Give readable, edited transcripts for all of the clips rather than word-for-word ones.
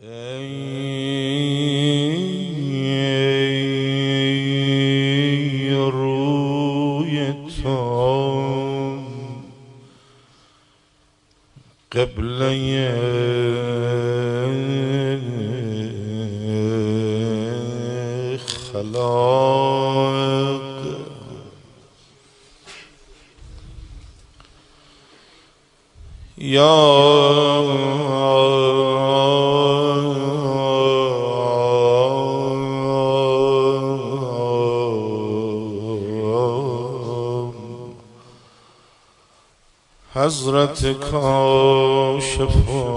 ای روی تو قبله خلائق، یا حضرت کاشف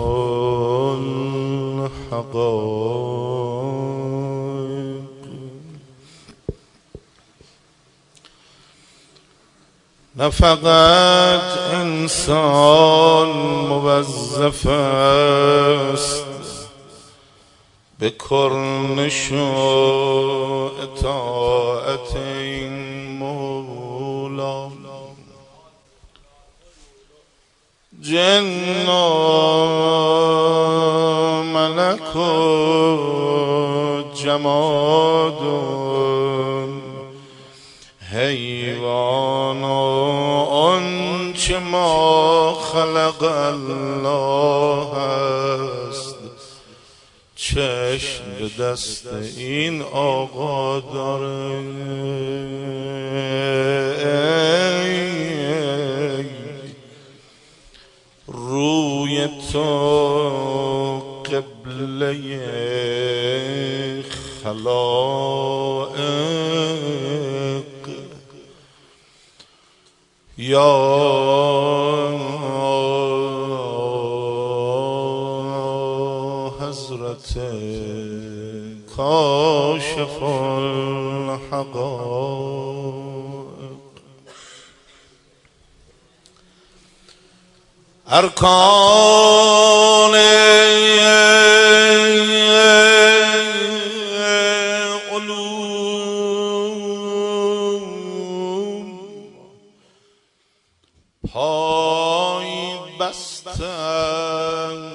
الحقائق. نه فقط انسان موظف است به کرنش و اطاعت این مولا، جن و ملک و جماد و حیوان و آنچه ما خلق الله است، چشم به دست این آقا داره. روی تو قبله خلائق، یا حضرت کاشف الحقائق. ارکان علوم پای بستند،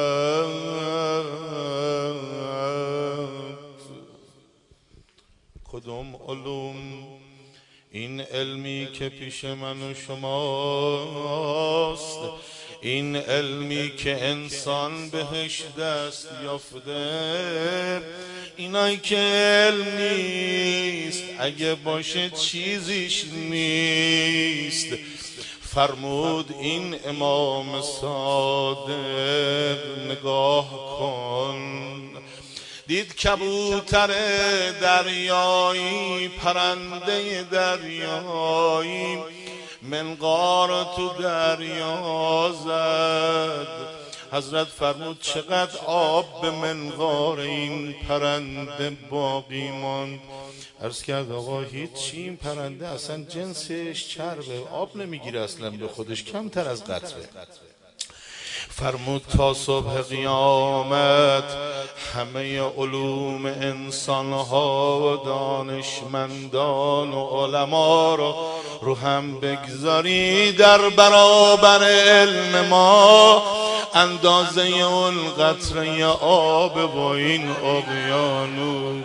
کدوم علوم؟ این علمی که پیش من و شماست، این علمی که انسان بهش دست یافته، اینایی که علم نیست، اگه باشه چیزیش نیست. فرمود این امام صادق نگاه کن، دید کبوتر دریایی، پرنده دریایی، منقار تو دریا زد. حضرت فرمود چقدر آب به منقار این پرنده باقی ماند. عرض کرد آقا هیچی، این پرنده اصلا جنسش چربه، آب نمیگیره اصلا به خودش، کمتر از قطره. فرمود تا صبح قیامت همه علوم انسانها و دانشمندان و علما رو هم بگذاری در برابر علم ما، اندازه اون قطره آب و این اقیانوس.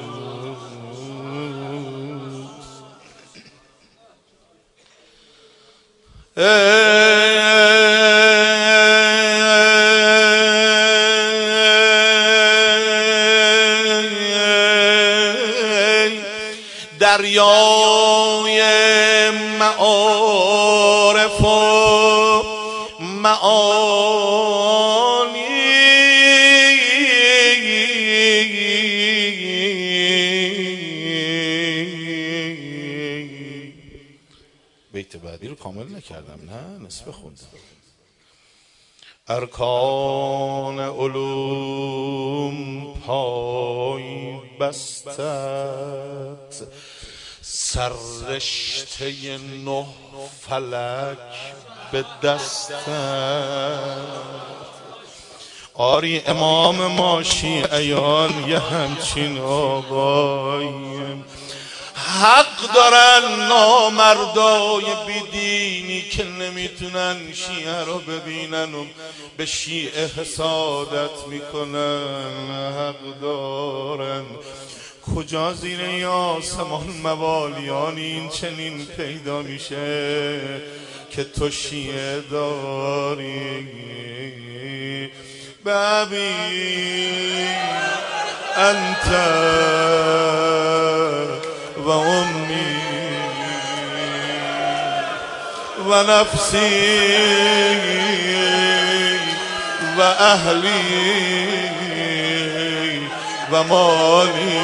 دریای معارف و معانی، بیت بعدی رو کامل نکردم، نه نصف خوندم. ارکان علوم پای بستت، سررشته 9 فلک به دستت. آری امام ما شیعیان یه همچین آقاییم، حق دارن نامردای بیدینی که نمیتونن شیعه رو ببینن و به شیعه حسادت میکنن. حق دارن. کجا زیر آسمان موالیانی این چنین پیدا میشه که تو شیعه داری؟ بابی انت و امی و نفسی و اهلی و مالی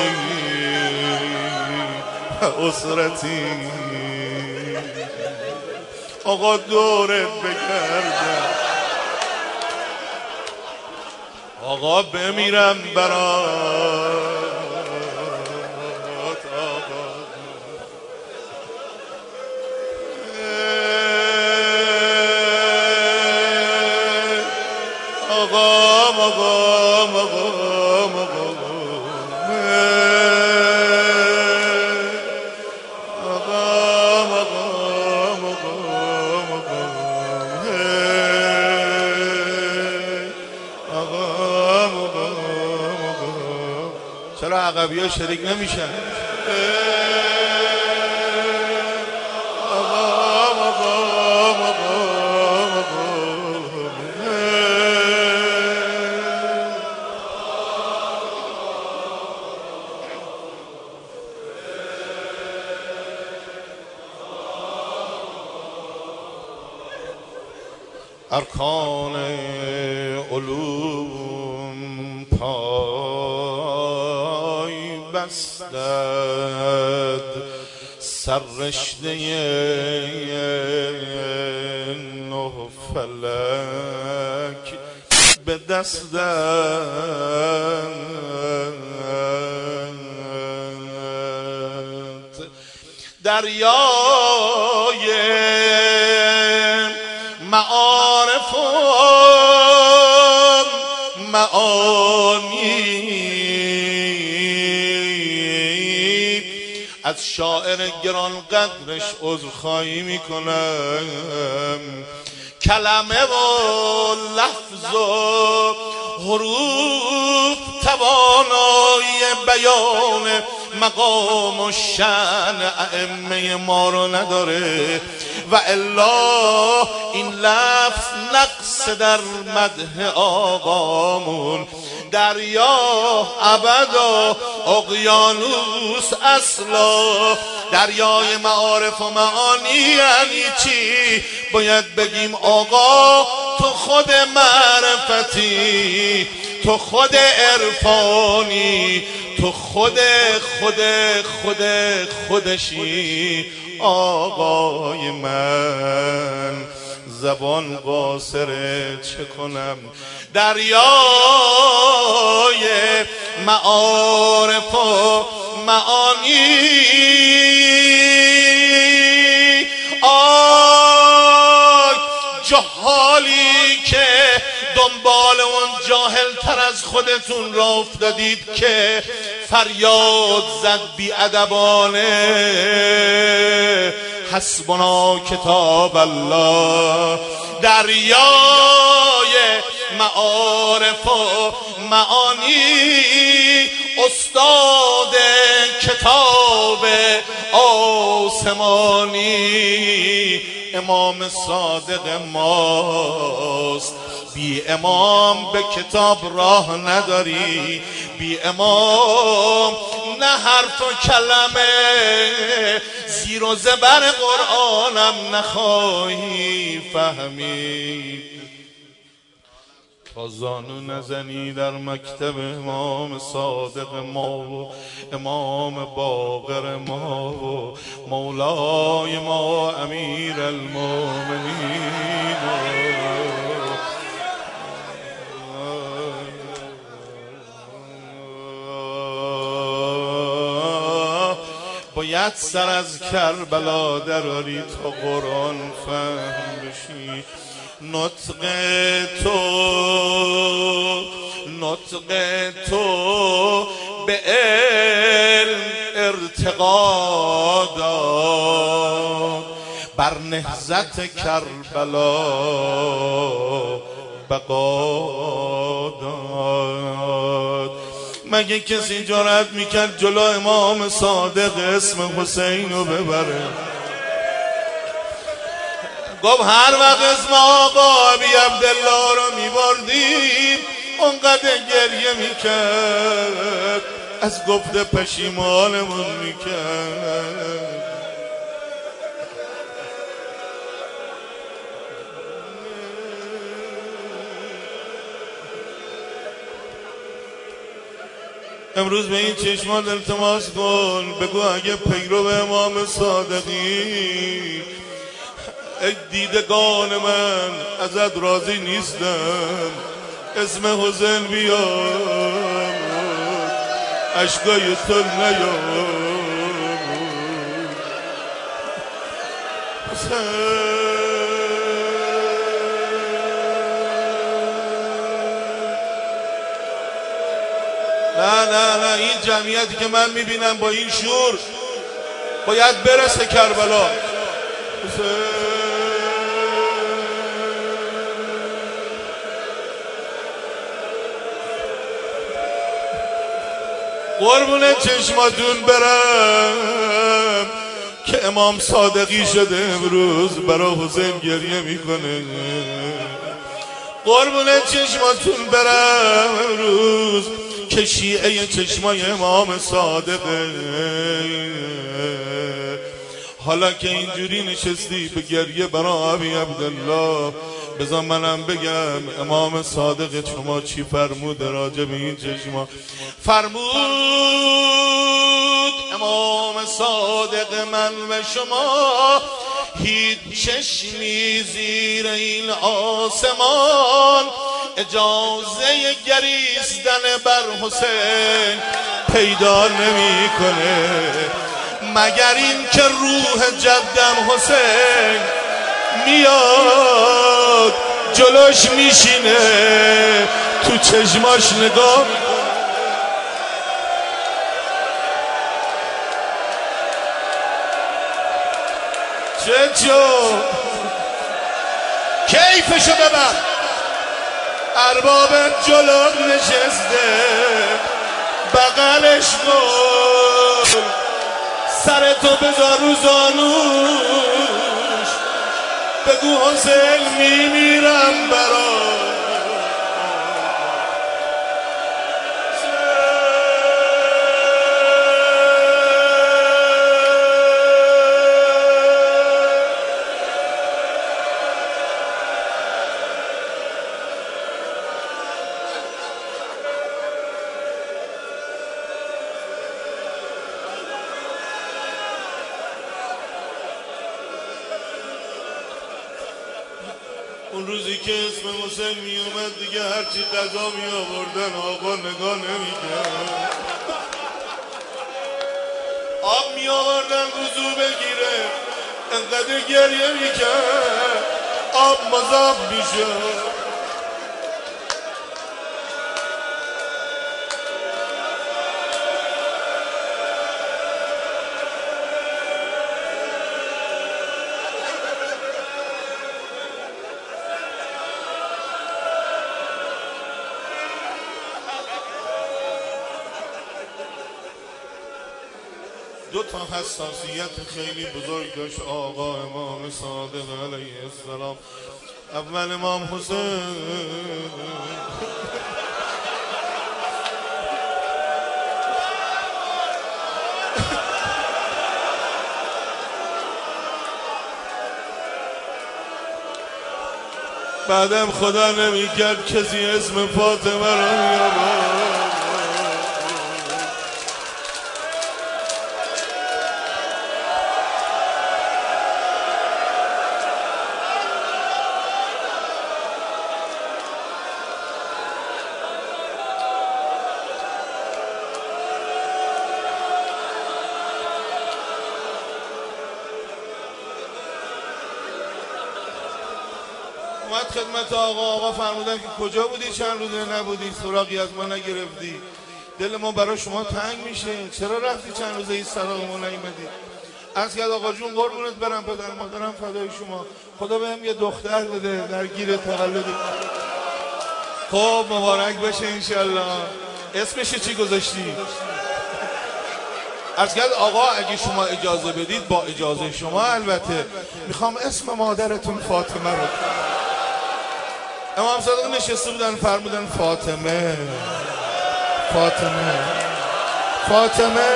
و اسرتی. آقا دورت بگردم، آقا بمیرم برات. چرا عقبی ها شریک نمیشن؟ ارکان علوم پای بستد، سررشته نه فلک به دست دریای معارف و معانی. از شاعر گران قدرش عذرخواهی میکنم، کلمه و لفظ و حروف توانایی بیان مقام و شأن ائمه ما رو نداره، و الا این لفظ نقص در مدح آقامون. دریا ابدا، اقیانوس اصلا. دریای معارف و معانی یعنی چی؟ باید بگیم آقا تو خود معرفتی، تو خود عرفانی، تو خودشی. آقای من زبان قاصره چه کنم؟ دریای معارف و معانی. آی جهالی که دنبال اون جاهل تر از خودتون را افتادید که فریاد زد بی‌ادبانه حسبنا کتاب الله. دریای معارف و معانی، استاد کتاب آسمانی امام صادق ماست. بی امام به کتاب راه نداری، بی امام نه حرف و کلمه زیر و زبر قرآنم نخواهی فهمید. تا زانو نزنی در مکتب امام صادق ما و امام باقر ما و مولای ما امیر المؤمنین. باید سر از کربلا دراری تا قرآن فهم بشی. نطق تو به علم اعتقادات بر نهضت کربلا بقا داد. مگه کسی جرأت میکرد جلو امام صادق اسم حسین رو ببره؟ گفت هر وقت اسم آقا ابی عبدالله رو میبردیم اونقدر گریه میکرد از گفته پشیمانمون میکرد. امروز به این چشمان التماس کن، بگو اگه پیرو امام صادقی ای دیدگان من ازت راضی نیستم، اسم حسین بیار اشکای تو نیار. نه این جمعیتی که من میبینم با این شور باید برسه کربلا. قربون چشماتون برم که امام صادقی شده امروز برای حسین گریه میکنه. قربون چشماتون برم امروز که شیعه چشمای امام صادقه. حالا که اینجوری نشستی به گریه برای ابی عبدالله، بذار منم بگم امام صادق شما چی فرمود راجع به این چشما. فرمود امام صادق من و شما هیچ چشمی زیر این آسمان اجازه گریستن بر حسین پیدا نمی کنه مگر این که روح جدم حسین میاد جلوش میشینه تو چشماش نگاه. چه کیفشو ببر اربابت جلو نشسته بغلش کن سرتو بذار رو زانوش بگو حسین میمیرم برات. اون روزی که اسم حسین می اومد دیگه هرچی غذا می آوردن آقا نگاه نمی کرد. آب می آوردن وضو بگیره انقدر گریه می کرد آب مذاب می شد. دو تا حساسیت خیلی بزرگ داشت آقا امام صادق علیه السلام. اول امام حسین بعدم خدا نمی کرد کسی اسم فاطمه رو می آورد. اومد خدمت آقا فرمودن که کجا بودی چند روزه نبودی سراغی از ما نگرفتی. دل ما برای شما تنگ میشه. چرا رفتی چند روزه این سراغ ما نیومدی؟ از که آقا جون قربونت برم، پدر مادرم فدای شما، خدا بهم یه دختر بده در گیر تولدی. خب مبارک بشه انشالله. اسمش چی گذاشتی؟ از که آقا اگه شما اجازه بدید، با اجازه شما البته، میخوام اسم مادرتون فاطمه رو. امام صادق نشسته بودن فرمودن فاطمه فاطمه فاطمه.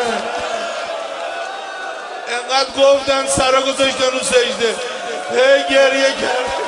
انقدر گفتن سرا گذاشتن رو سجده، گریه کرد.